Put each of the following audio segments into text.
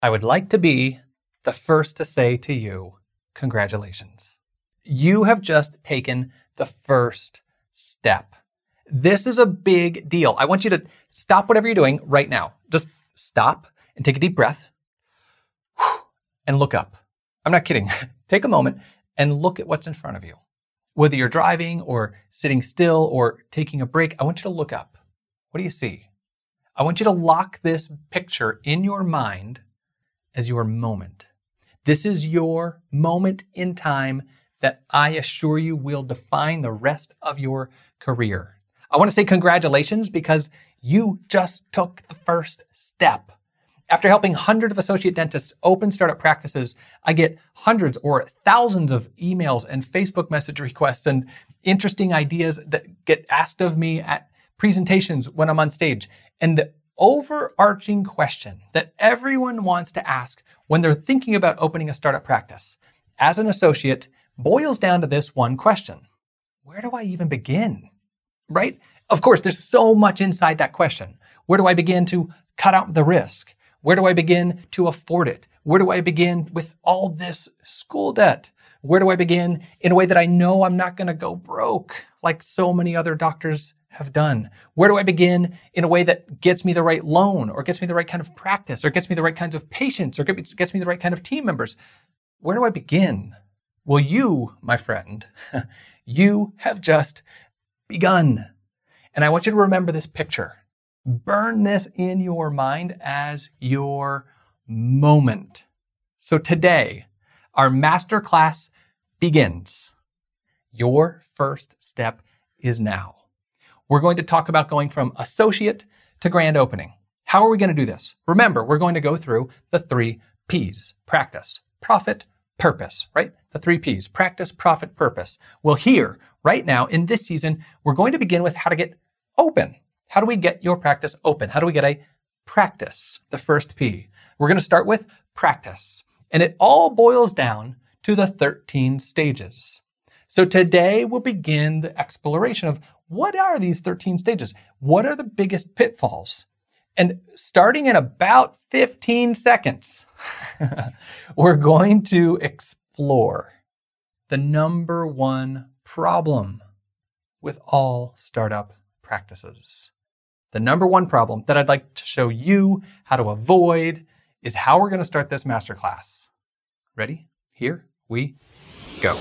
I would like to be the first to say to you, congratulations. You have just taken the first step. This is a big deal. I want you to stop whatever you're doing right now. Just stop and take a deep breath and look up. I'm not kidding. Take a moment and look at what's in front of you. Whether you're driving or sitting still or taking a break, I want you to look up. What do you see? I want you to lock this picture in your mind as your moment. This is your moment in time that I assure you will define the rest of your career. I want to say congratulations because you just took the first step. After helping hundreds of associate dentists open startup practices, I get hundreds or thousands of emails and Facebook message requests and interesting ideas that get asked of me at presentations when I'm on stage. And the overarching question that everyone wants to ask when they're thinking about opening a startup practice as an associate boils down to this one question. Where do I even begin? Right? Of course, there's so much inside that question. Where do I begin to cut out the risk? Where do I begin to afford it? Where do I begin with all this school debt? Where do I begin in a way that I know I'm not going to go broke like so many other doctors have done? Where do I begin in a way that gets me the right loan or gets me the right kind of practice or gets me the right kinds of patients or gets me the right kind of team members? Where do I begin? Well, you, my friend, you have just begun. And I want you to remember this picture. Burn this in your mind as your moment. So today, our masterclass begins. Your first step is now. We're going to talk about going from associate to grand opening. How are we going to do this? Remember, we're going to go through the 3 P's. Practice, profit, purpose, right? The 3 P's. Practice, profit, purpose. Well, here, right now, in this season, we're going to begin with how to get open. How do we get your practice open? How do we get a practice? The first P. We're going to start with practice. And it all boils down to the 13 stages. So today we'll begin the exploration of what are these 13 stages? What are the biggest pitfalls? And starting in about 15 seconds, we're going to explore the number one problem with all startup practices. The number one problem that I'd like to show you how to avoid is how we're going to start this masterclass. Ready? Here we go.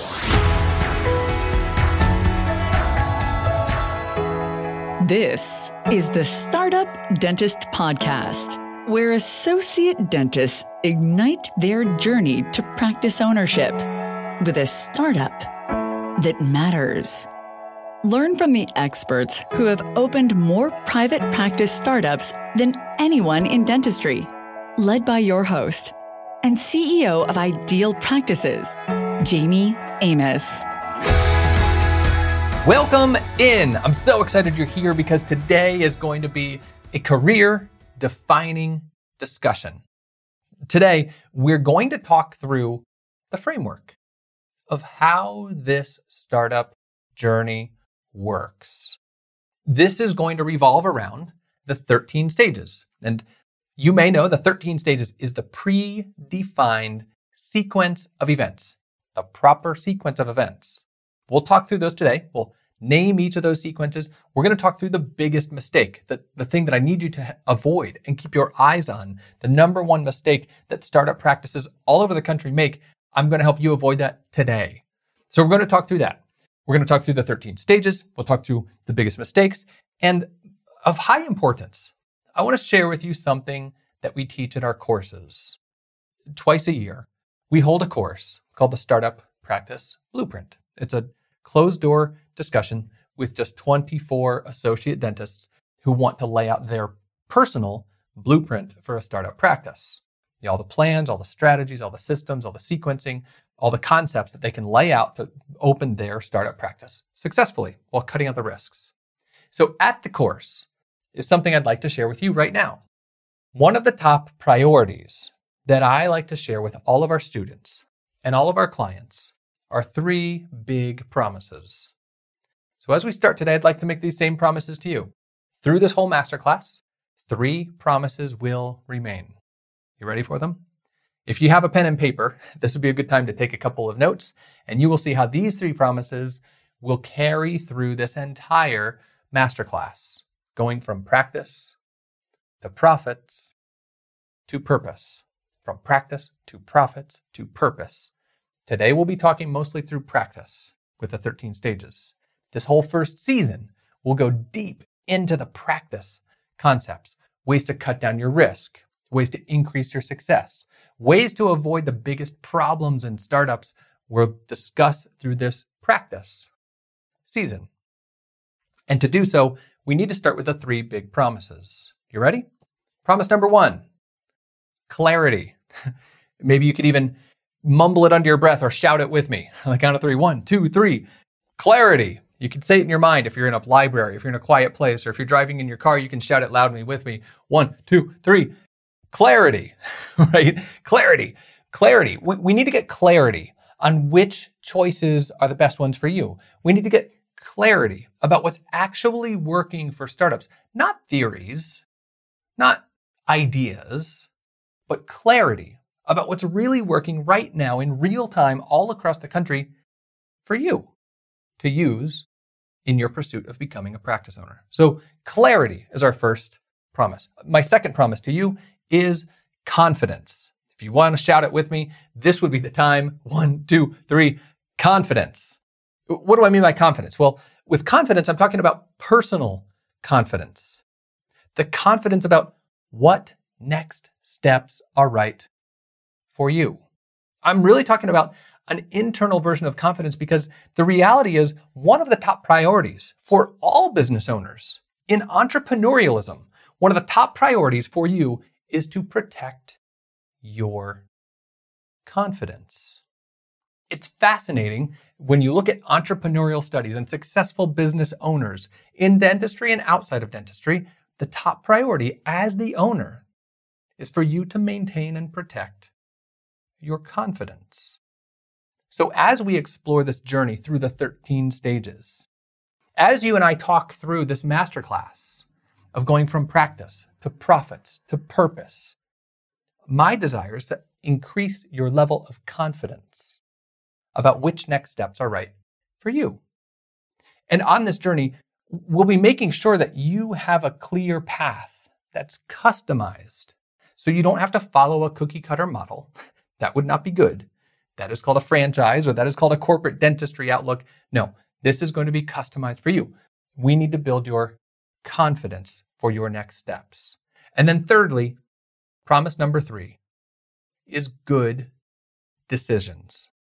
This is the Startup Dentist Podcast, where associate dentists ignite their journey to practice ownership with a startup that matters. Learn from the experts who have opened more private practice startups than anyone in dentistry, led by your host and CEO of Ideal Practices, Jamie Amos. Welcome in. I'm so excited you're here because today is going to be a career-defining discussion. Today, we're going to talk through the framework of how this startup journey works. This is going to revolve around the 13 stages. And you may know the 13 stages is the predefined sequence of events, the proper sequence of events. We'll talk through those today. We'll name each of those sequences. We're going to talk through the biggest mistake, the thing that I need you to avoid and keep your eyes on, the number one mistake that startup practices all over the country make. I'm going to help you avoid that today. So we're going to talk through that. We're going to talk through the 13 stages. We'll talk through the biggest mistakes. And of high importance, I want to share with you something that we teach at our courses. Twice a year, we hold a course called the Startup Practice Blueprint. It's a closed-door discussion with just 24 associate dentists who want to lay out their personal blueprint for a startup practice. All the plans, all the strategies, all the systems, all the sequencing, all the concepts that they can lay out to open their startup practice successfully while cutting out the risks. So at the course is something I'd like to share with you right now. One of the top priorities that I like to share with all of our students and all of our clients are 3 big promises. So as we start today, I'd like to make these same promises to you. Through this whole masterclass, 3 promises will remain. You ready for them? If you have a pen and paper, this would be a good time to take a couple of notes, and you will see how these 3 promises will carry through this entire masterclass, going from practice to profits to purpose. From practice to profits to purpose. Today we'll be talking mostly through practice with the 13 stages. This whole first season will go deep into the practice concepts, ways to cut down your risk, ways to increase your success, ways to avoid the biggest problems in startups we'll discuss through this practice season. And to do so, we need to start with the 3 big promises. You ready? Promise number 1, clarity. Maybe you could even mumble it under your breath or shout it with me on the count of 3. 1, 2, 3. Clarity. You can say it in your mind if you're in a library, if you're in a quiet place, or if you're driving in your car, you can shout it loudly with me. 1, 2, 3. Clarity, right? Clarity. We need to get clarity on which choices are the best ones for you. We need to get clarity about what's actually working for startups. Not theories, not ideas, but clarity about what's really working right now in real time all across the country for you to use in your pursuit of becoming a practice owner. So clarity is our first promise. My second promise to you is confidence. If you want to shout it with me, this would be the time. 1, 2, 3, confidence. What do I mean by confidence? Well, with confidence, I'm talking about personal confidence. The confidence about what next steps are right for you. I'm really talking about an internal version of confidence because the reality is one of the top priorities for all business owners in entrepreneurialism, one of the top priorities for you is to protect your confidence. It's fascinating when you look at entrepreneurial studies and successful business owners in dentistry and outside of dentistry, the top priority as the owner is for you to maintain and protect your confidence. So as we explore this journey through the 13 stages, as you and I talk through this masterclass of going from practice to profits to purpose, my desire is to increase your level of confidence about which next steps are right for you. And on this journey, we'll be making sure that you have a clear path that's customized so you don't have to follow a cookie cutter model. That would not be good. That is called a franchise, or that is called a corporate dentistry outlook. No, this is going to be customized for you. We need to build your confidence for your next steps. And then thirdly, promise number 3 is good decisions.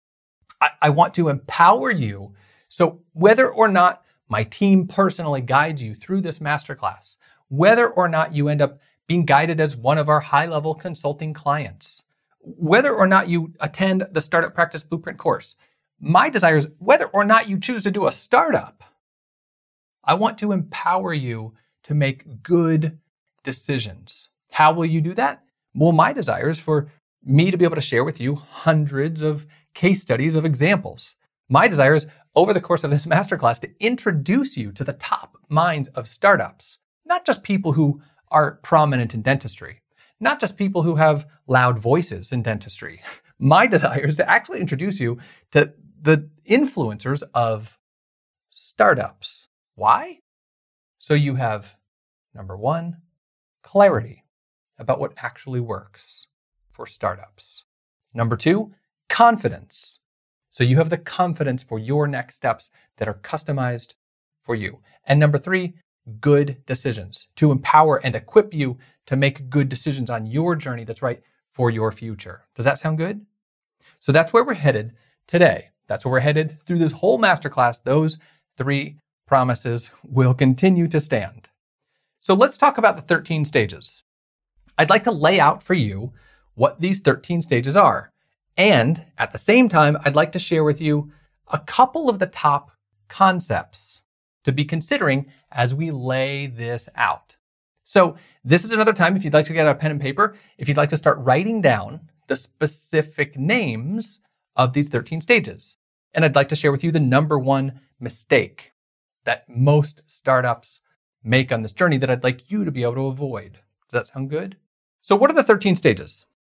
I want to empower you. So whether or not my team personally guides you through this masterclass, whether or not you end up being guided as one of our high-level consulting clients, whether or not you attend the Startup Practice Blueprint course, my desire is whether or not you choose to do a startup, I want to empower you to make good decisions. How will you do that? Well, my desire is for me to be able to share with you hundreds of case studies of examples. My desire is over the course of this masterclass to introduce you to the top minds of startups, not just people who are prominent in dentistry, not just people who have loud voices in dentistry. My desire is to actually introduce you to the influencers of startups. Why? So you have, number 1, clarity about what actually works for startups. Number 2, confidence. So you have the confidence for your next steps that are customized for you. And number 3, good decisions to empower and equip you to make good decisions on your journey that's right for your future. Does that sound good? So that's where we're headed today. That's where we're headed through this whole masterclass. Those 3 promises will continue to stand. So let's talk about the 13 stages. I'd like to lay out for you what these 13 stages are. And at the same time, I'd like to share with you a couple of the top concepts to be considering as we lay this out. So this is another time, if you'd like to get a pen and paper, if you'd like to start writing down the specific names of these 13 stages. And I'd like to share with you the number 1 mistake that most startups make on this journey that I'd like you to be able to avoid. Does that sound good? So what are the 13 stages?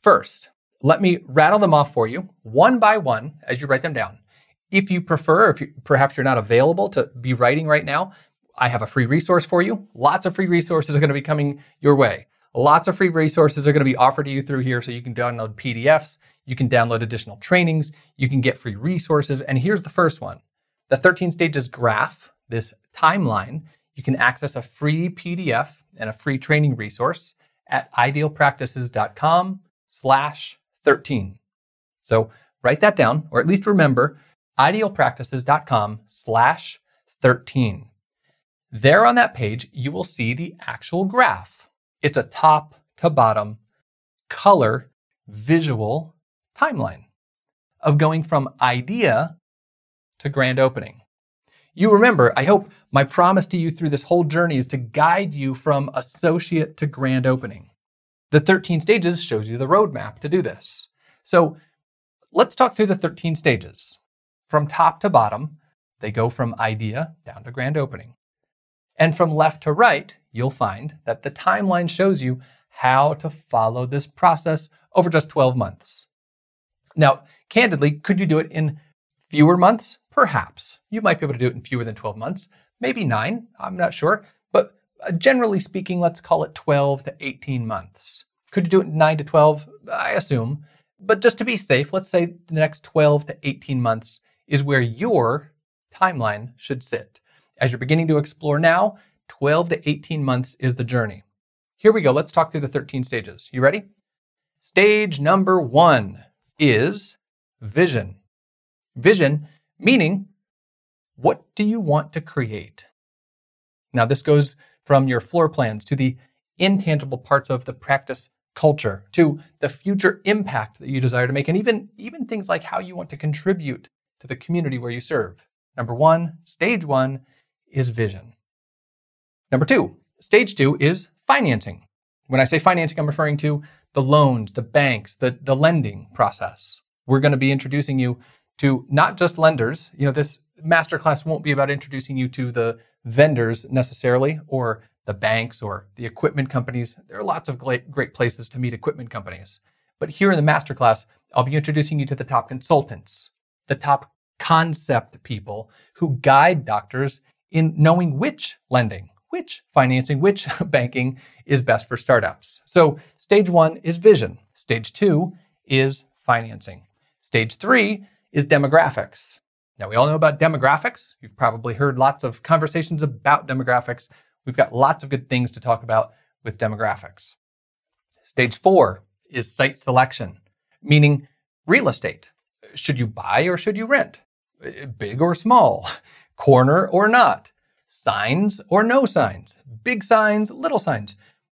First, let me rattle them off for you one by one as you write them down. If you prefer, perhaps you're not available to be writing right now, I have a free resource for you. Lots of free resources are going to be coming your way. Lots of free resources are going to be offered to you through here, so you can download PDFs, you can download additional trainings, you can get free resources. And here's the first one. The 13 stages graph, this timeline, you can access a free PDF and a free training resource at idealpractices.com/13. So write that down, or at least remember, idealpractices.com/13. There on that page, you will see the actual graph. It's a top to bottom color visual timeline of going from idea to grand opening. You remember, I hope my promise to you through this whole journey is to guide you from associate to grand opening. The 13 stages shows you the roadmap to do this. So let's talk through the 13 stages. From top to bottom, they go from idea down to grand opening. And from left to right, you'll find that the timeline shows you how to follow this process over just 12 months. Now, candidly, could you do it in fewer months? Perhaps. You might be able to do it in fewer than 12 months, maybe 9, I'm not sure. But generally speaking, let's call it 12 to 18 months. Could you do it in 9 to 12? I assume. But just to be safe, let's say the next 12 to 18 months is where your timeline should sit. As you're beginning to explore now, 12 to 18 months is the journey. Here we go. Let's talk through the 13 stages. You ready? Stage number 1 is vision. Vision meaning, what do you want to create? Now, this goes from your floor plans to the intangible parts of the practice culture to the future impact that you desire to make, and even things like how you want to contribute to the community where you serve. Number 1, stage 1 is vision. Number 2, stage 2 is financing. When I say financing, I'm referring to the loans, the banks, the lending process. We're going to be introducing you to not just lenders. This masterclass won't be about introducing you to the vendors necessarily, or the banks or the equipment companies. There are lots of great places to meet equipment companies. But here in the masterclass, I'll be introducing you to the top consultants, the top concept people who guide doctors in knowing which lending, which financing, which banking is best for startups. So stage 1 is vision. Stage 2 is financing. Stage 3 is demographics. Now, we all know about demographics. You've probably heard lots of conversations about demographics. We've got lots of good things to talk about with demographics. Stage 4 is site selection, meaning real estate. Should you buy or should you rent? Big or small? Corner or not? Signs or no signs? Big signs, little signs?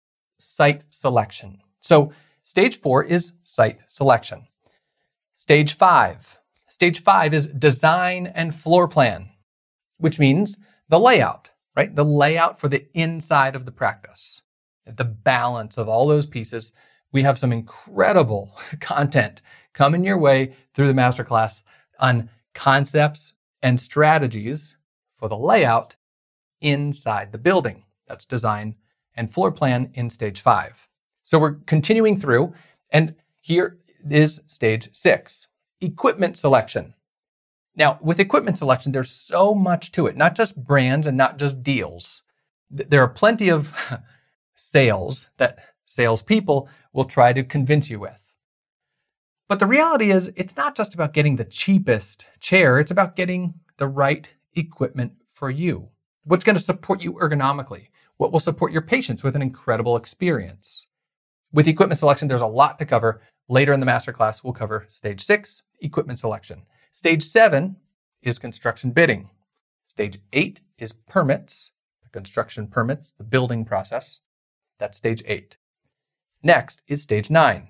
Site selection. So stage 4 is site selection. Stage 5. Stage 5 is design and floor plan, which means the layout, right? The layout for the inside of the practice. The balance of all those pieces. We have some incredible content coming your way through the masterclass on concepts and strategies for the layout inside the building. That's design and floor plan in stage 5. So we're continuing through, and here is stage 6, equipment selection. Now, with equipment selection, there's so much to it, not just brands and not just deals. There are plenty of sales that salespeople will try to convince you with. But the reality is, it's not just about getting the cheapest chair. It's about getting the right equipment for you. What's going to support you ergonomically? What will support your patients with an incredible experience? With equipment selection, there's a lot to cover. Later in the masterclass, we'll cover stage 6, equipment selection. Stage 7 is construction bidding. Stage 8 is permits, the construction permits, the building process. That's stage 8. Next is stage 9.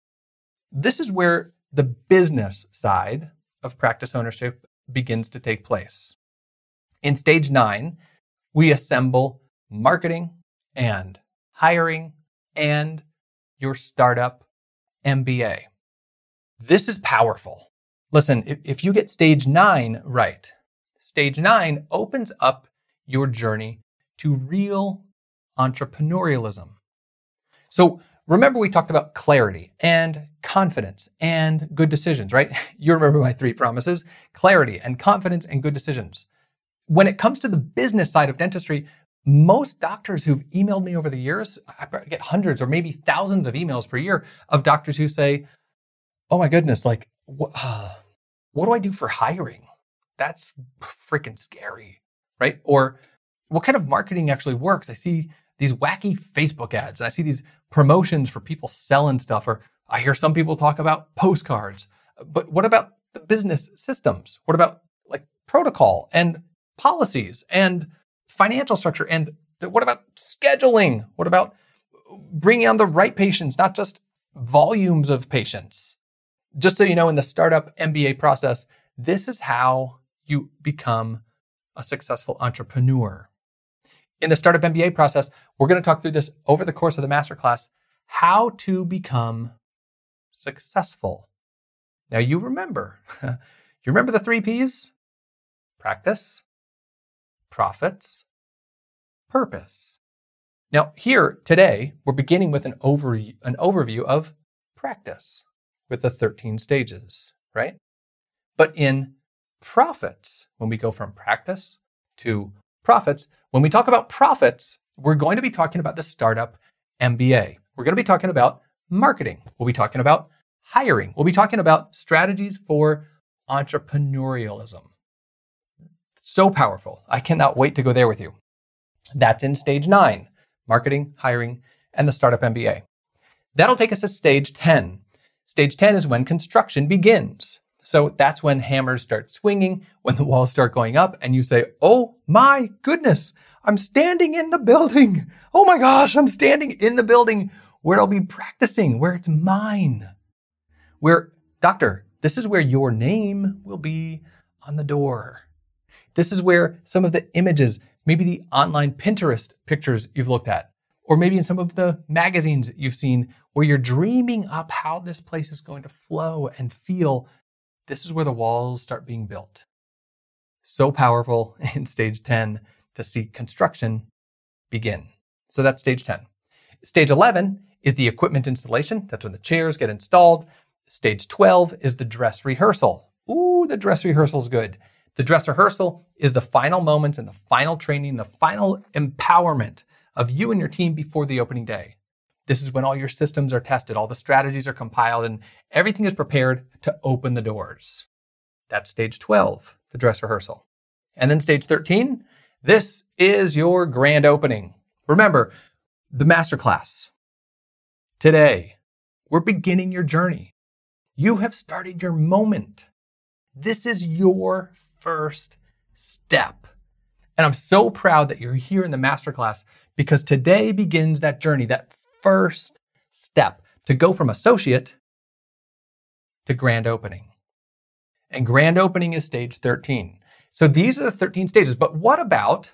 This is where the business side of practice ownership begins to take place. In stage 9, we assemble marketing and hiring and your startup MBA. This is powerful. Listen, if you get stage 9 right, stage 9 opens up your journey to real entrepreneurialism. So remember we talked about clarity and confidence and good decisions, right? You remember my 3 promises: clarity and confidence and good decisions. When it comes to the business side of dentistry, most doctors who've emailed me over the years, I get hundreds or maybe thousands of emails per year of doctors who say, oh my goodness, like, what do I do for hiring? That's freaking scary, right? Or what kind of marketing actually works? I see these wacky Facebook ads and I see these promotions for people selling stuff, or I hear some people talk about postcards. But what about the business systems? What about like protocol and policies and financial structure? And what about scheduling? What about bringing on the right patients, not just volumes of patients? Just so you know, in the startup MBA process, this is how you become a successful entrepreneur. In the startup MBA process, we're going to talk through this over the course of the masterclass, how to become successful. Now you remember the 3 P's? Practice, profits, purpose. Now here today, we're beginning with an overview of practice with the 13 stages, right? But in profits, when we go from practice to profits, when we talk about profits, we're going to be talking about the startup MBA. We're going to be talking about marketing. We'll be talking about hiring. We'll be talking about strategies for entrepreneurialism. So powerful. I cannot wait to go there with you. That's in stage 9, marketing, hiring, and the startup MBA. That'll take us to stage 10. Stage 10 is when construction begins. So that's when hammers start swinging, when the walls start going up, and you say, oh my goodness, I'm standing in the building. Oh my gosh, I'm standing in the building where I'll be practicing, where it's mine. Where, doctor, this is where your name will be on the door. This is where some of the images, maybe the online Pinterest pictures you've looked at, or maybe in some of the magazines you've seen where you're dreaming up how this place is going to flow and feel. This is where the walls start being built. So powerful in stage 10 to see construction begin. So that's stage 10. Stage 11 is the equipment installation. That's when the chairs get installed. Stage 12 is the dress rehearsal. Ooh, the dress rehearsal is good. The dress rehearsal is the final moments and the final training, the final empowerment of you and your team before the opening day. This is when all your systems are tested, all the strategies are compiled, and everything is prepared to open the doors. That's stage 12, the dress rehearsal. And then stage 13, this is your grand opening. Remember, the masterclass. Today, we're beginning your journey. You have started your moment. This is your first step. And I'm so proud that you're here in the masterclass because today begins that journey, that first step to go from associate to grand opening. And grand opening is stage 13. So these are the 13 stages. But what about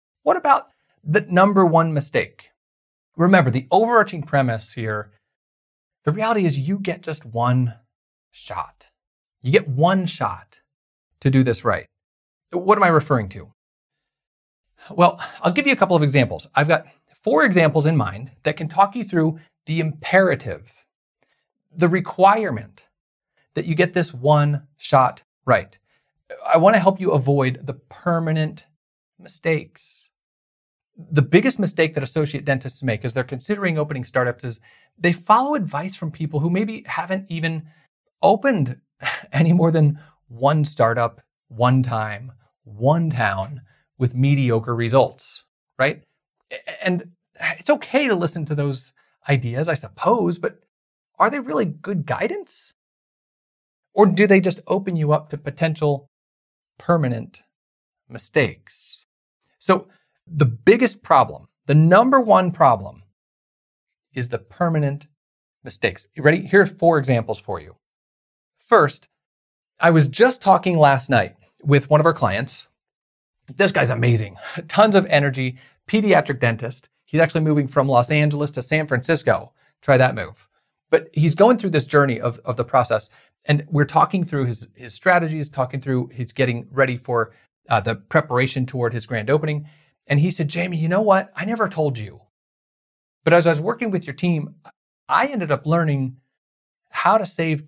the number 1 mistake? Remember, the overarching premise here, the reality is you get just one shot. You get one shot to do this right. What am I referring to? Well, I'll give you a couple of examples. I've got 4 examples in mind that can talk you through the imperative, the requirement that you get this one shot right. I want to help you avoid the permanent mistakes. The biggest mistake that associate dentists make as they're considering opening startups is they follow advice from people who maybe haven't even opened any more than one startup, one time, one town with mediocre results, right? And it's okay to listen to those ideas, I suppose, but are they really good guidance? Or do they just open you up to potential permanent mistakes? So the biggest problem, the number 1 problem, is the permanent mistakes. You ready? Here are 4 examples for you. First, I was just talking last night with one of our clients. This guy's amazing. Tons of energy, pediatric dentist. He's actually moving from Los Angeles to San Francisco. Try that move. But he's going through this journey of the process. And we're talking through his strategies, he's getting ready for the preparation toward his grand opening. And he said, Jamie, you know what? I never told you. But as I was working with your team, I ended up learning how to save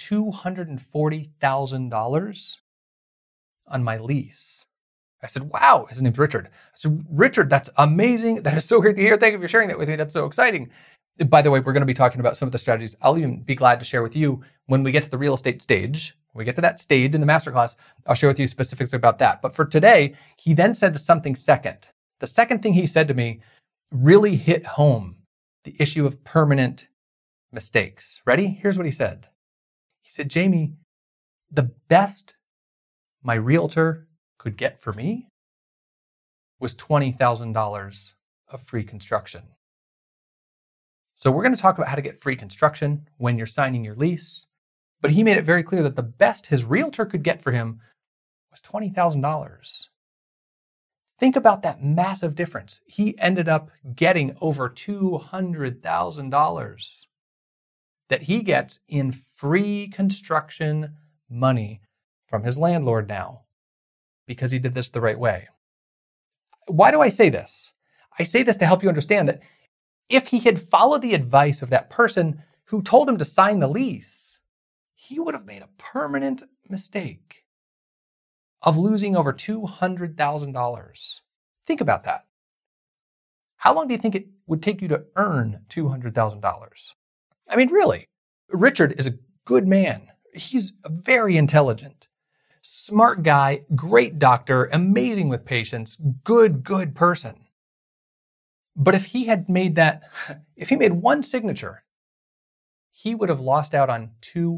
$240,000 on my lease. I said, wow, his name's Richard. I said, Richard, that's amazing. That is so great to hear. Thank you for sharing that with me. That's so exciting. By the way, we're going to be talking about some of the strategies I'll even be glad to share with you when we get to the real estate stage. When we get to that stage in the masterclass, I'll share with you specifics about that. But for today, he then said something second. The second thing he said to me really hit home the issue of permanent mistakes. Ready? Here's what he said. He said, Jamie, the best my realtor could get for me was $20,000 of free construction. So we're going to talk about how to get free construction when you're signing your lease. But he made it very clear that the best his realtor could get for him was $20,000. Think about that massive difference. He ended up getting over $200,000 that he gets in free construction money from his landlord now because he did this the right way. Why do I say this? I say this to help you understand that if he had followed the advice of that person who told him to sign the lease, he would have made a permanent mistake of losing over $200,000. Think about that. How long do you think it would take you to earn $200,000? I mean, really, Richard is a good man. He's very intelligent, smart guy, great doctor, amazing with patients, good person. But if he had made if he made one signature, he would have lost out on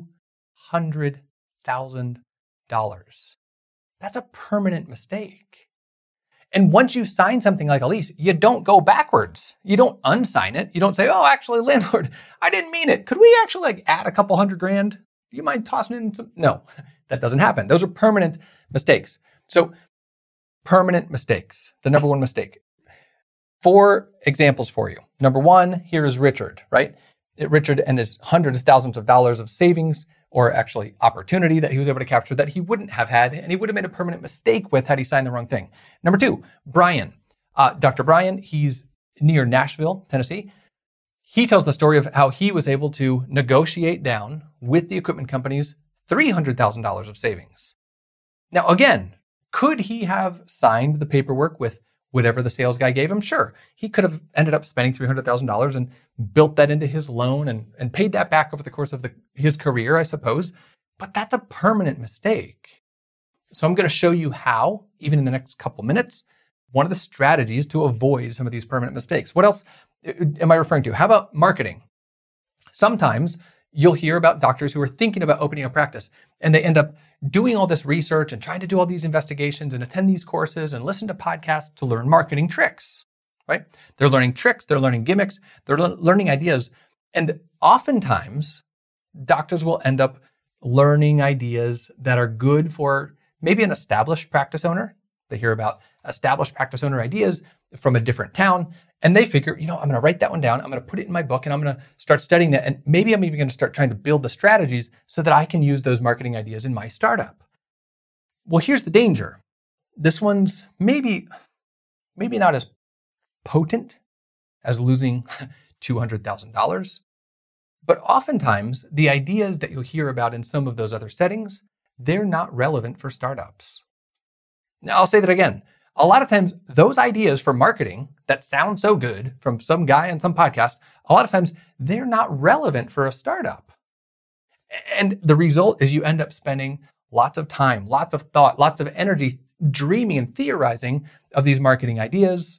$200,000. That's a permanent mistake. And once you sign something like a lease, you don't go backwards. You don't unsign it. You don't say, oh, actually, landlord, I didn't mean it. Could we actually add a couple $100,000? Do you mind tossing in some? No, that doesn't happen. Those are permanent mistakes. So permanent mistakes, the number one mistake. 4 examples for you. Number 1, here is Richard, right? Richard and his hundreds of thousands of dollars of savings, or actually opportunity that he was able to capture that he wouldn't have had, and he would have made a permanent mistake with had he signed the wrong thing. Number 2, Brian. Dr. Brian, he's near Nashville, Tennessee. He tells the story of how he was able to negotiate down with the equipment companies $300,000 of savings. Now, again, could he have signed the paperwork with whatever the sales guy gave him? Sure. He could have ended up spending $300,000 and built that into his loan and paid that back over the course of his career, I suppose. But that's a permanent mistake. So I'm going to show you how, even in the next couple minutes, one of the strategies to avoid some of these permanent mistakes. What else am I referring to? How about marketing? Sometimes you'll hear about doctors who are thinking about opening a practice and they end up doing all this research and trying to do all these investigations and attend these courses and listen to podcasts to learn marketing tricks, right? They're learning tricks, they're learning gimmicks, they're learning ideas. And oftentimes doctors will end up learning ideas that are good for maybe an established practice owner. They hear about established practice owner ideas from a different town, and they figure, I'm going to write that one down. I'm going to put it in my book, and I'm going to start studying that. And maybe I'm even going to start trying to build the strategies so that I can use those marketing ideas in my startup. Well, here's the danger. This one's maybe not as potent as losing $200,000. But oftentimes, the ideas that you'll hear about in some of those other settings, they're not relevant for startups. Now, I'll say that again. A lot of times, those ideas for marketing that sound so good from some guy on some podcast, a lot of times, they're not relevant for a startup. And the result is you end up spending lots of time, lots of thought, lots of energy dreaming and theorizing of these marketing ideas.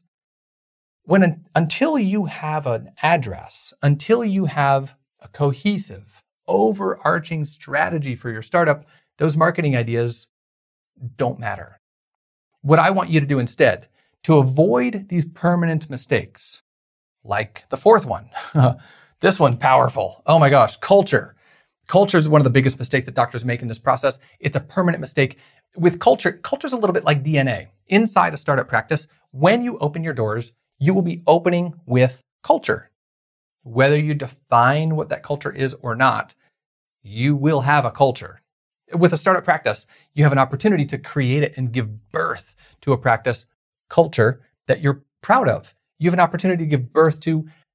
Until you have an address, until you have a cohesive, overarching strategy for your startup, those marketing ideas don't matter. What I want you to do instead, to avoid these permanent mistakes, like the 4th one, this one's powerful. Oh my gosh, culture. Culture is one of the biggest mistakes that doctors make in this process. It's a permanent mistake. With culture's a little bit like DNA. Inside a startup practice, when you open your doors, you will be opening with culture. Whether you define what that culture is or not, you will have a culture. With a startup practice, you have an opportunity to create it and give birth to a practice culture that you're proud of. You have an opportunity to give birth to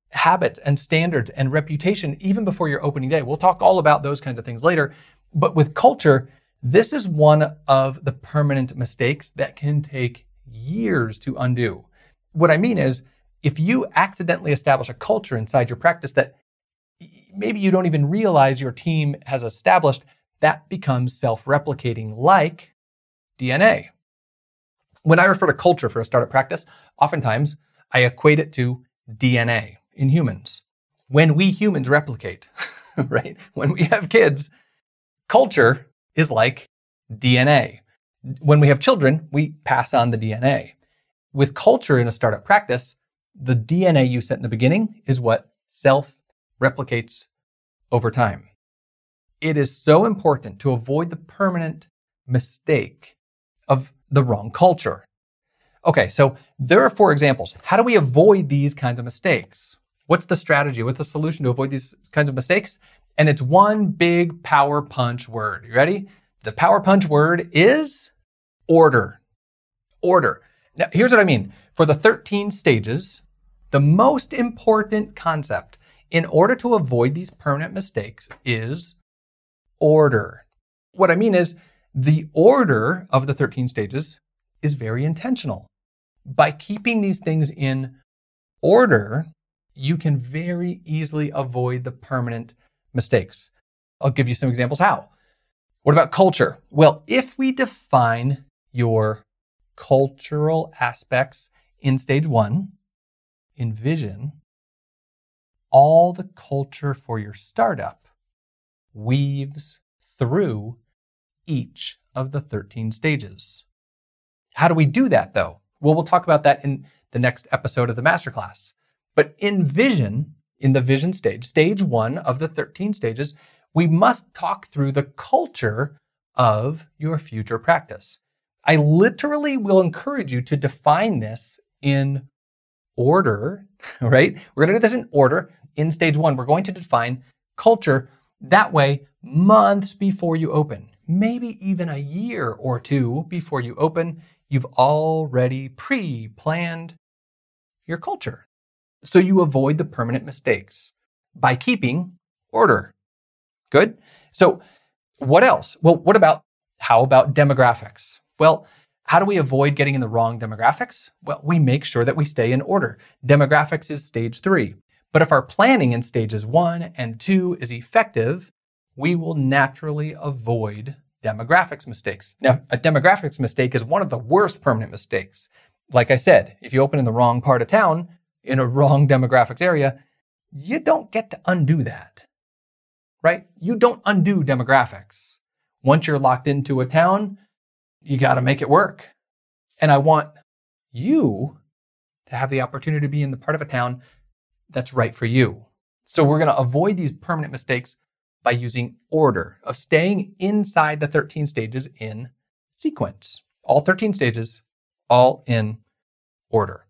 habits and standards and reputation even before your opening day. We'll talk all about those kinds of things later. But with culture, this is one of the permanent mistakes that can take years to undo. What I mean is, if you accidentally establish a culture inside your practice that maybe you don't even realize your team has established, that becomes self-replicating like DNA. When I refer to culture for a startup practice, oftentimes I equate it to DNA in humans. When we humans replicate, right? When we have kids, culture is like DNA. When we have children, we pass on the DNA. With culture in a startup practice, the DNA you set in the beginning is what self-replicates over time. It is so important to avoid the permanent mistake of the wrong culture. Okay, so there are 4 examples. How do we avoid these kinds of mistakes? What's the strategy? What's the solution to avoid these kinds of mistakes? And it's one big power punch word. You ready? The power punch word is order. Order. Now, here's what I mean. For the 13 stages, the most important concept in order to avoid these permanent mistakes is order. What I mean is the order of the 13 stages is very intentional. By keeping these things in order, you can very easily avoid the permanent mistakes. I'll give you some examples how. What about culture? Well, if we define your cultural aspects in stage 1, envision all the culture for your startup weaves through each of the 13 stages. How do we do that though? Well, we'll talk about that in the next episode of the masterclass. But in the vision stage, stage 1 of the 13 stages, we must talk through the culture of your future practice. I literally will encourage you to define this in order, right? We're going to do this in order. In stage 1, we're going to define culture. That way, months before you open, maybe even a year or 2 before you open, you've already pre-planned your culture. So you avoid the permanent mistakes by keeping order. Good? So what else? Well, how about demographics? Well, how do we avoid getting in the wrong demographics? Well, we make sure that we stay in order. Demographics is stage 3. But if our planning in stages 1 and 2 is effective, we will naturally avoid demographics mistakes. Now, a demographics mistake is one of the worst permanent mistakes. Like I said, if you open in the wrong part of town, in a wrong demographics area, you don't get to undo that, right? You don't undo demographics. Once you're locked into a town, you got to make it work. And I want you to have the opportunity to be in the part of a town that's right for you. So we're going to avoid these permanent mistakes by using order, of staying inside the 13 stages in sequence. All 13 stages, all in order.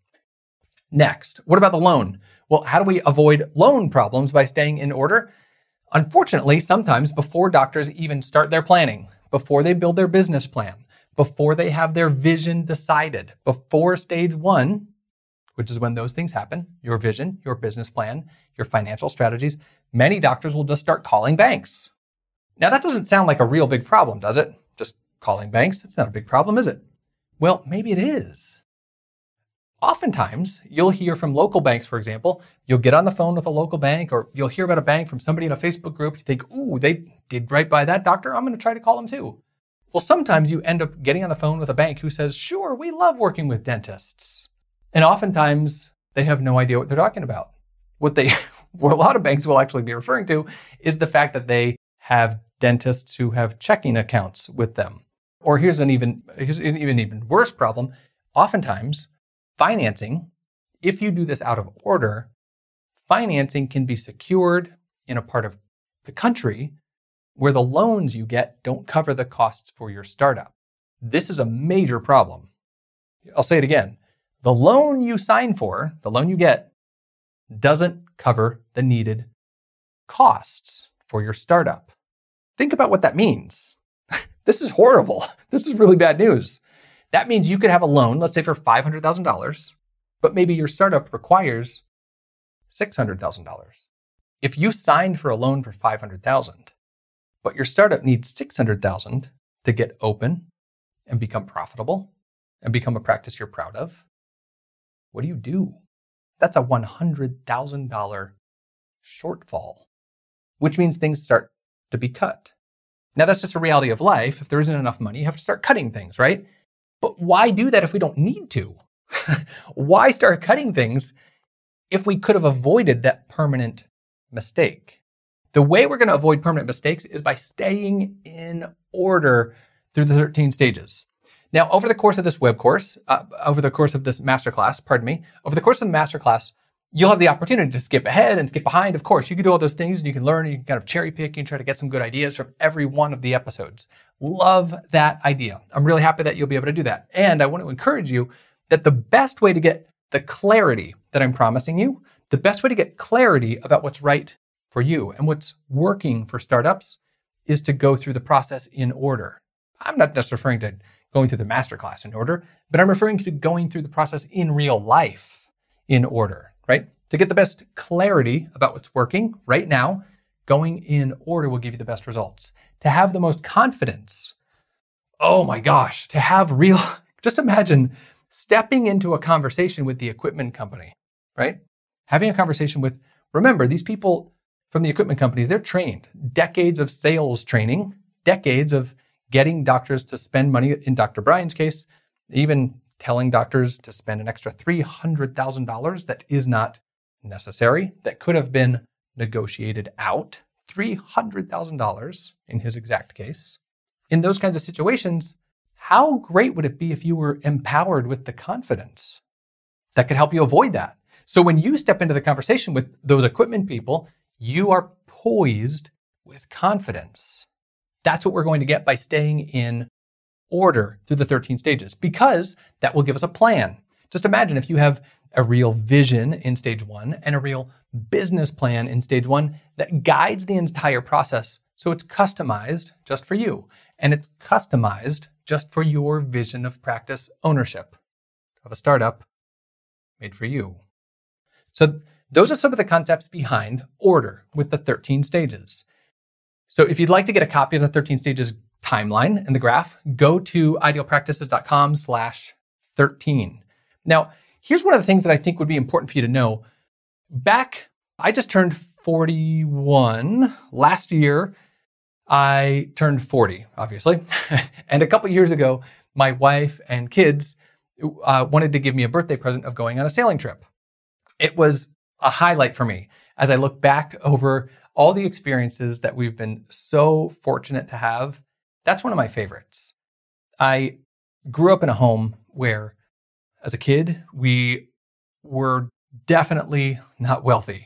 Next, what about the loan? Well, how do we avoid loan problems by staying in order? Unfortunately, sometimes before doctors even start their planning, before they build their business plan, before they have their vision decided, before stage 1, which is when those things happen, your vision, your business plan, your financial strategies, many doctors will just start calling banks. Now, that doesn't sound like a real big problem, does it? Just calling banks, it's not a big problem, is it? Well, maybe it is. Oftentimes, you'll hear from local banks, for example. You'll get on the phone with a local bank, or you'll hear about a bank from somebody in a Facebook group. You think, ooh, they did right by that doctor. I'm going to try to call them too. Well, sometimes you end up getting on the phone with a bank who says, sure, we love working with dentists. And oftentimes, they have no idea what they're talking about. What a lot of banks will actually be referring to is the fact that they have dentists who have checking accounts with them. Or here's an even worse problem. Oftentimes, financing, if you do this out of order, financing can be secured in a part of the country where the loans you get don't cover the costs for your startup. This is a major problem. I'll say it again. The loan you sign for, the loan you get, doesn't cover the needed costs for your startup. Think about what that means. This is horrible. This is really bad news. That means you could have a loan, let's say for $500,000, but maybe your startup requires $600,000. If you signed for a loan for $500,000, but your startup needs $600,000 to get open and become profitable and become a practice you're proud of, what do? That's a $100,000 shortfall, which means things start to be cut. Now, that's just a reality of life. If there isn't enough money, you have to start cutting things, right? But why do that if we don't need to? Why start cutting things if we could have avoided that permanent mistake? The way we're going to avoid permanent mistakes is by staying in order through the 13 stages. Now, over the course of this web course, over the course of this masterclass, you'll have the opportunity to skip ahead and skip behind. Of course, you can do all those things and you can learn and you can kind of cherry pick and try to get some good ideas from every one of the episodes. Love that idea. I'm really happy that you'll be able to do that. And I want to encourage you that the best way to get the clarity that I'm promising you, the best way to get clarity about what's right for you and what's working for startups is to go through the process in order. I'm not just referring to going through the masterclass in order, but I'm referring to going through the process in real life in order, right? To get the best clarity about what's working right now, going in order will give you the best results. To have the most confidence, oh my gosh, just imagine stepping into a conversation with the equipment company, right? Having a conversation with, remember, these people from the equipment companies, they're trained. Decades of sales training, decades of getting doctors to spend money, in Dr. Brian's case, even telling doctors to spend an extra $300,000 that is not necessary, that could have been negotiated out, $300,000 in his exact case. In those kinds of situations, how great would it be if you were empowered with the confidence that could help you avoid that? So when you step into the conversation with those equipment people, you are poised with confidence. That's what we're going to get by staying in order through the 13 stages, because that will give us a plan. Just imagine if you have a real vision in stage 1 and a real business plan in stage 1 that guides the entire process. So it's customized just for you, and it's customized just for your vision of practice ownership of a startup made for you. So those are some of the concepts behind order with the 13 stages. So if you'd like to get a copy of the 13 stages timeline and the graph, go to idealpractices.com/13. Now, here's one of the things that I think would be important for you to know. I just turned 41. Last year, I turned 40, obviously. And a couple years ago, my wife and kids wanted to give me a birthday present of going on a sailing trip. It was a highlight for me as I look back over all the experiences that we've been so fortunate to have. That's one of my favorites. I grew up in a home where, as a kid, we were definitely not wealthy.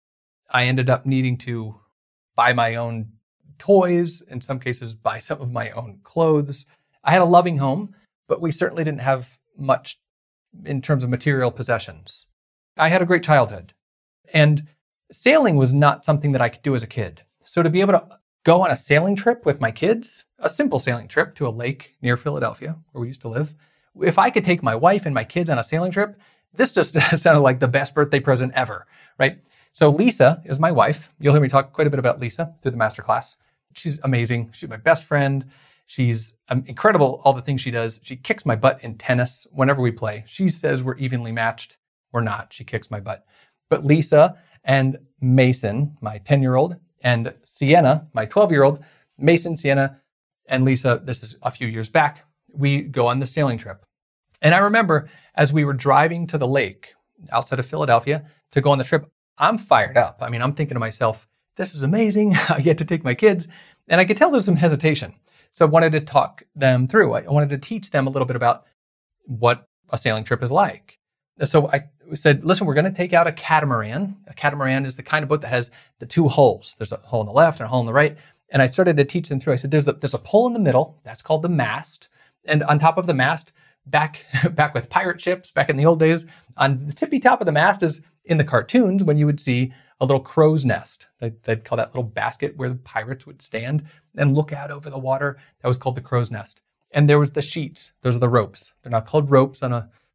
I ended up needing to buy my own toys, in some cases buy some of my own clothes. I had a loving home, but we certainly didn't have much in terms of material possessions. I had a great childhood, and sailing was not something that I could do as a kid. So to be able to go on a sailing trip with my kids, a simple sailing trip to a lake near Philadelphia, where we used to live, if I could take my wife and my kids on a sailing trip, this just sounded like the best birthday present ever, right? So Lisa is my wife. You'll hear me talk quite a bit about Lisa through the masterclass. She's amazing. She's my best friend. She's incredible, all the things she does. She kicks my butt in tennis whenever we play. She says we're evenly matched. We're not. She kicks my butt. But Lisa and Mason, my 10-year-old, and Sienna, my 12-year-old, Mason, Sienna, and Lisa, this is a few years back, we go on the sailing trip. And I remember as we were driving to the lake outside of Philadelphia to go on the trip, I'm fired up. I mean, I'm thinking to myself, this is amazing. I get to take my kids. And I could tell there's some hesitation. So I wanted to talk them through. I wanted to teach them a little bit about what a sailing trip is like. So I said, listen, we're going to take out a catamaran. A catamaran is the kind of boat that has the two hulls. There's a hull on the left and a hull on the right. And I started to teach them through. I said, there's a pole in the middle. That's called the mast. And on top of the mast, back with pirate ships, back in the old days, on the tippy top of the mast is in the cartoons when you would see a little crow's nest. They'd call that little basket where the pirates would stand and look out over the water. That was called the crow's nest. And there was the sheets. Those are the ropes. They're not called ropes on a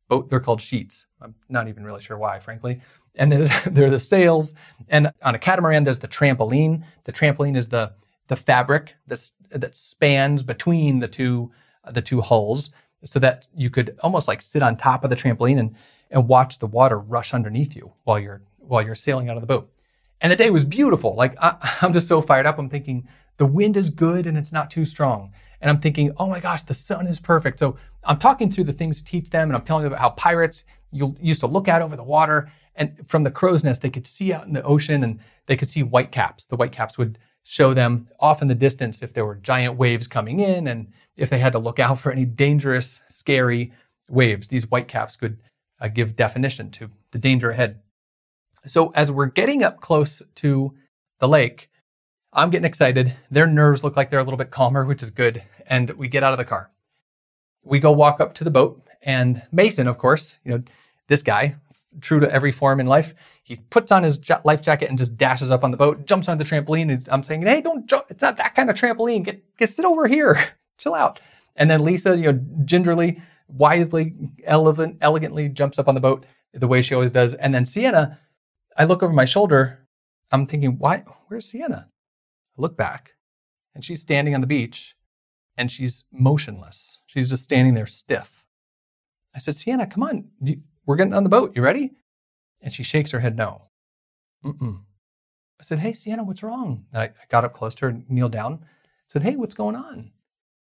boat. They're called sheets. I'm not even really sure why, frankly. And they're the sails. And on a catamaran, there's the trampoline. The trampoline is the fabric that spans between the two hulls, so that you could almost like sit on top of the trampoline and watch the water rush underneath you while you're sailing out of the boat. And the day was beautiful. Like I'm just so fired up. I'm thinking the wind is good and it's not too strong. And I'm thinking, oh my gosh, the sun is perfect. So I'm talking through the things to teach them, and I'm telling them about how pirates used to look out over the water, and from the crow's nest, they could see out in the ocean and they could see whitecaps. The whitecaps would show them off in the distance if there were giant waves coming in, and if they had to look out for any dangerous, scary waves. These whitecaps could give definition to the danger ahead. So as we're getting up close to the lake, I'm getting excited. Their nerves look like they're a little bit calmer, which is good. And we get out of the car. We go walk up to the boat, and Mason, of course, this guy, true to every form in life, he puts on his life jacket and just dashes up on the boat, jumps on the trampoline. And I'm saying, hey, don't jump. It's not that kind of trampoline. Get sit over here. Chill out. And then Lisa, gingerly, wisely, elegantly jumps up on the boat the way she always does. And then Sienna, I look over my shoulder. I'm thinking, why? Where's Sienna? I look back, and she's standing on the beach, and she's motionless. She's just standing there stiff. I said, Sienna, come on. We're getting on the boat. You ready? And she shakes her head no. Mm-mm. I said, hey, Sienna, what's wrong? And I got up close to her, kneeled down, said, hey, what's going on?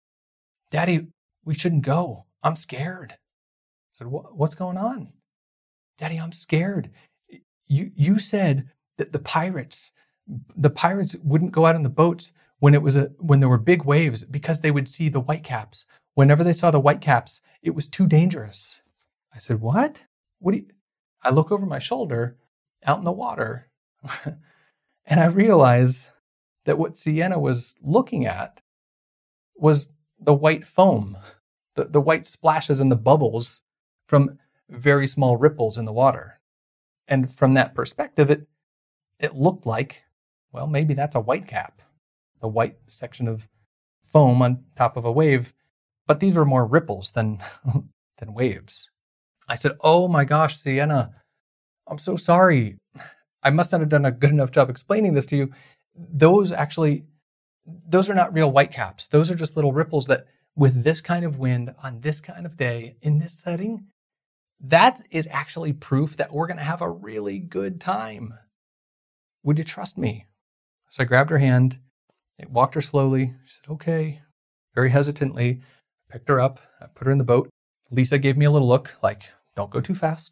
Daddy, we shouldn't go. I'm scared. I said, what's going on? Daddy, I'm scared. You said that the pirates wouldn't go out on the boats when there were big waves because they would see the whitecaps. Whenever they saw the whitecaps, it was too dangerous. I said, what? I look over my shoulder out in the water and I realize that what Sienna was looking at was the white foam, the white splashes and the bubbles from very small ripples in the water. And from that perspective, it looked like, well, maybe that's a whitecap, the white section of foam on top of a wave. But these were more ripples than waves. I said, oh my gosh, Sienna, I'm so sorry. I must not have done a good enough job explaining this to you. Those are not real whitecaps. Those are just little ripples that with this kind of wind on this kind of day in this setting, that is actually proof that we're going to have a really good time. Would you trust me? So I grabbed her hand, I walked her slowly. She said, okay, very hesitantly, picked her up, I put her in the boat. Lisa gave me a little look like, don't go too fast.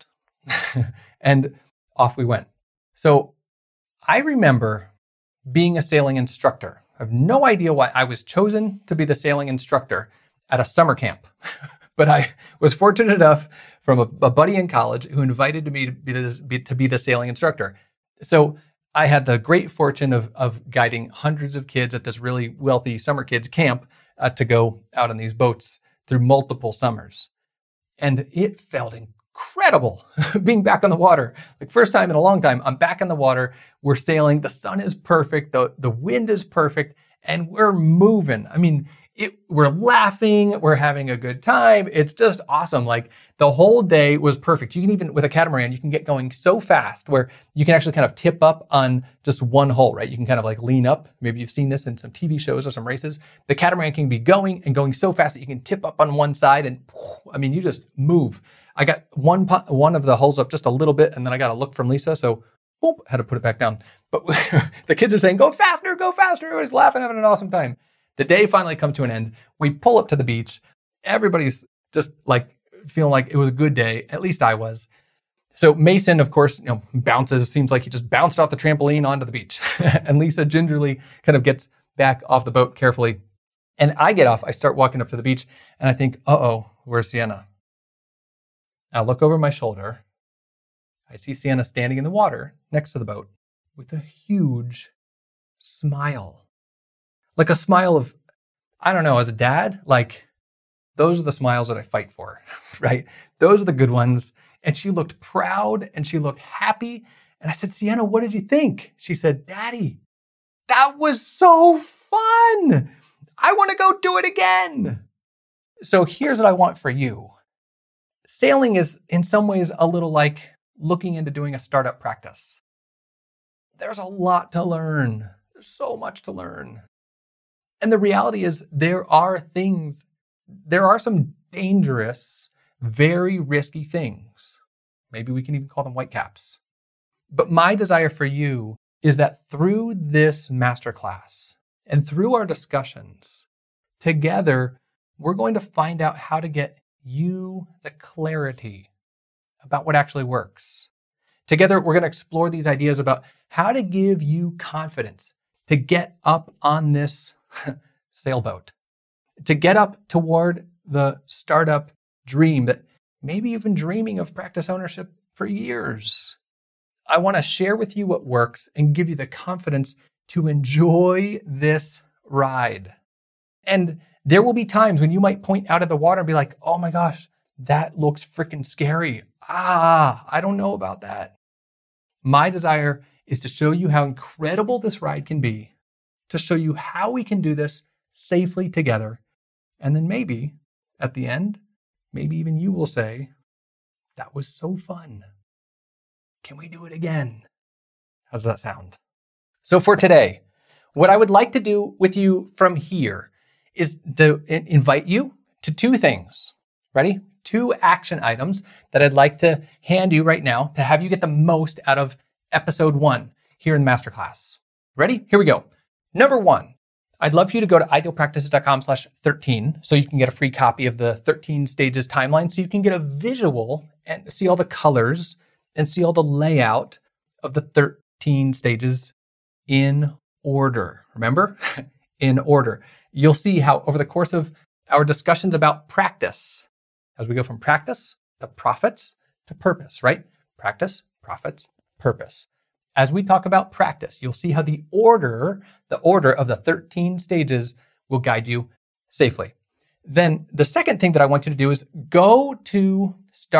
And off we went. So I remember being a sailing instructor. I have no idea why I was chosen to be the sailing instructor at a summer camp. But I was fortunate enough from a buddy in college who invited me to be the sailing instructor. So I had the great fortune of guiding hundreds of kids at this really wealthy summer kids camp to go out on these boats through multiple summers. And it felt incredible being back on the water. Like first time in a long time, I'm back on the water. We're sailing. The sun is perfect. The wind is perfect. And we're moving. I mean, we're laughing. We're having a good time. It's just awesome. Like the whole day was perfect. You can even, with a catamaran, you can get going so fast where you can actually kind of tip up on just one hull, right? You can kind of like lean up. Maybe you've seen this in some TV shows or some races. The catamaran can be going so fast that you can tip up on one side and, I mean, you just move. I got one of the hulls up just a little bit and then I got a look from Lisa. So boom, had to put it back down. But the kids are saying, go faster, go faster. Everybody's laughing, having an awesome time. The day finally come to an end. We pull up to the beach. Everybody's just like feeling like it was a good day. At least I was. So Mason, of course, bounces. Seems like he just bounced off the trampoline onto the beach. And Lisa gingerly kind of gets back off the boat carefully. And I get off. I start walking up to the beach and I think, uh-oh, where's Sienna? I look over my shoulder. I see Sienna standing in the water next to the boat with a huge smile. Like a smile of, I don't know, as a dad, like those are the smiles that I fight for, right? Those are the good ones. And she looked proud and she looked happy. And I said, Sienna, what did you think? She said, Daddy, that was so fun. I want to go do it again. So here's what I want for you. Sailing is in some ways a little like looking into doing a startup practice. There's a lot to learn. There's so much to learn. And the reality is there are some dangerous, very risky things. Maybe we can even call them whitecaps. But my desire for you is that through this masterclass and through our discussions, together, we're going to find out how to get you the clarity about what actually works. Together, we're going to explore these ideas about how to give you confidence to get up on this sailboat, to get up toward the startup dream that maybe you've been dreaming of practice ownership for years. I want to share with you what works and give you the confidence to enjoy this ride. And there will be times when you might point out of the water and be like, oh my gosh, that looks freaking scary. I don't know about that. My desire is to show you how incredible this ride can be, to show you how we can do this safely together. And then maybe at the end, maybe even you will say, that was so fun. Can we do it again? How does that sound? So for today, what I would like to do with you from here is to invite you to two things. Ready? 2 action items that I'd like to hand you right now to have you get the most out of episode 1 here in the masterclass. Ready? Here we go. Number 1, I'd love for you to go to idealpractices.com/13 so you can get a free copy of the 13 stages timeline so you can get a visual and see all the colors and see all the layout of the 13 stages in order. Remember? In order. You'll see how over the course of our discussions about practice, as we go from practice to profits to purpose, right? Practice, profits, purpose. As we talk about practice, you'll see how the order of the 13 stages will guide you safely. Then the second thing that I want you to do is go to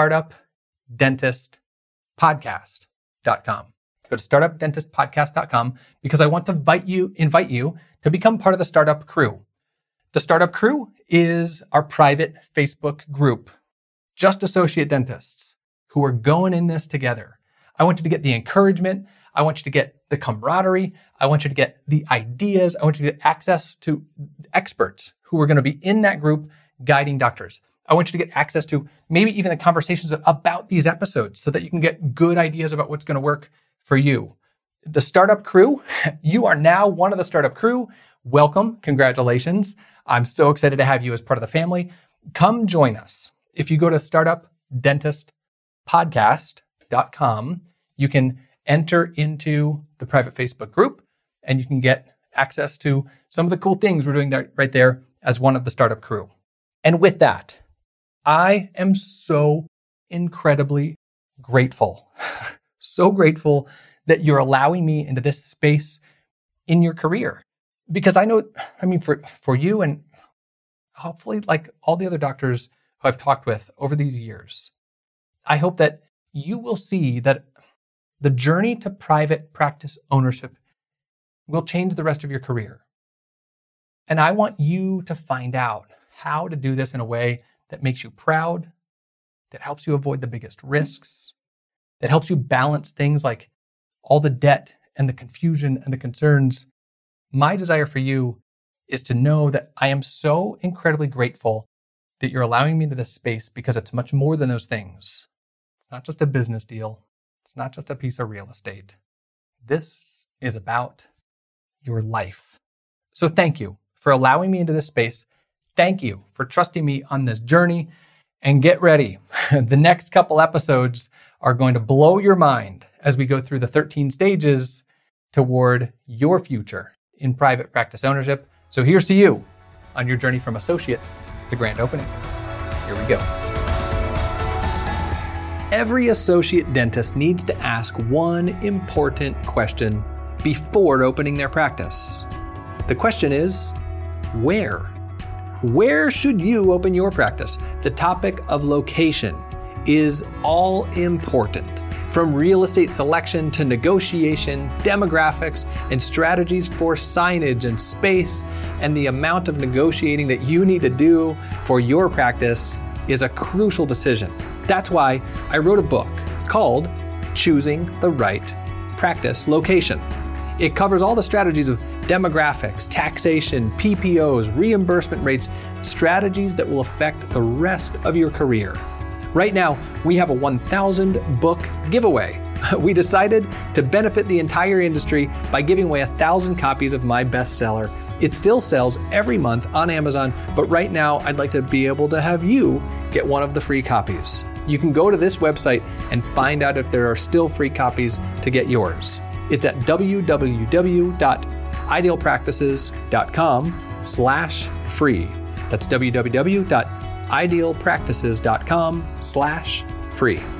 startupdentistpodcast.com. Go to startupdentistpodcast.com because I want to invite you to become part of the Startup Crew. The Startup Crew is our private Facebook group, just associate dentists who are going in this together. I want you to get the encouragement. I want you to get the camaraderie. I want you to get the ideas. I want you to get access to experts who are going to be in that group guiding doctors. I want you to get access to maybe even the conversations about these episodes so that you can get good ideas about what's going to work for you. The Startup Crew, you are now one of the Startup Crew. Welcome. Congratulations. I'm so excited to have you as part of the family. Come join us. If you go to startupdentistpodcast.com, you can enter into the private Facebook group and you can get access to some of the cool things we're doing there, right there as one of the Startup Crew. And with that, I am so incredibly grateful. So grateful that you're allowing me into this space in your career. Because for you and hopefully like all the other doctors who I've talked with over these years, I hope that you will see that the journey to private practice ownership will change the rest of your career. And I want you to find out how to do this in a way that makes you proud, that helps you avoid the biggest risks, that helps you balance things like all the debt and the confusion and the concerns. My desire for you is to know that I am so incredibly grateful that you're allowing me into this space because it's much more than those things. It's not just a business deal. It's not just a piece of real estate. This is about your life. So thank you for allowing me into this space. Thank you for trusting me on this journey. And get ready. The next couple episodes are going to blow your mind as we go through the 13 stages toward your future in private practice ownership. So here's to you on your journey from associate to grand opening. Here we go. Every associate dentist needs to ask one important question before opening their practice. The question is, where? Where should you open your practice? The topic of location is all important. From real estate selection to negotiation, demographics, and strategies for signage and space, and the amount of negotiating that you need to do for your practice is a crucial decision. That's why I wrote a book called Choosing the Right Practice Location. It covers all the strategies of demographics, taxation, PPOs, reimbursement rates, strategies that will affect the rest of your career. Right now, we have a 1,000 book giveaway. We decided to benefit the entire industry by giving away 1,000 copies of my bestseller. It still sells every month on Amazon, but right now I'd like to be able to have you get one of the free copies. You can go to this website and find out if there are still free copies to get yours. It's at www.idealpractices.com/free. That's www.idealpractices.com/free.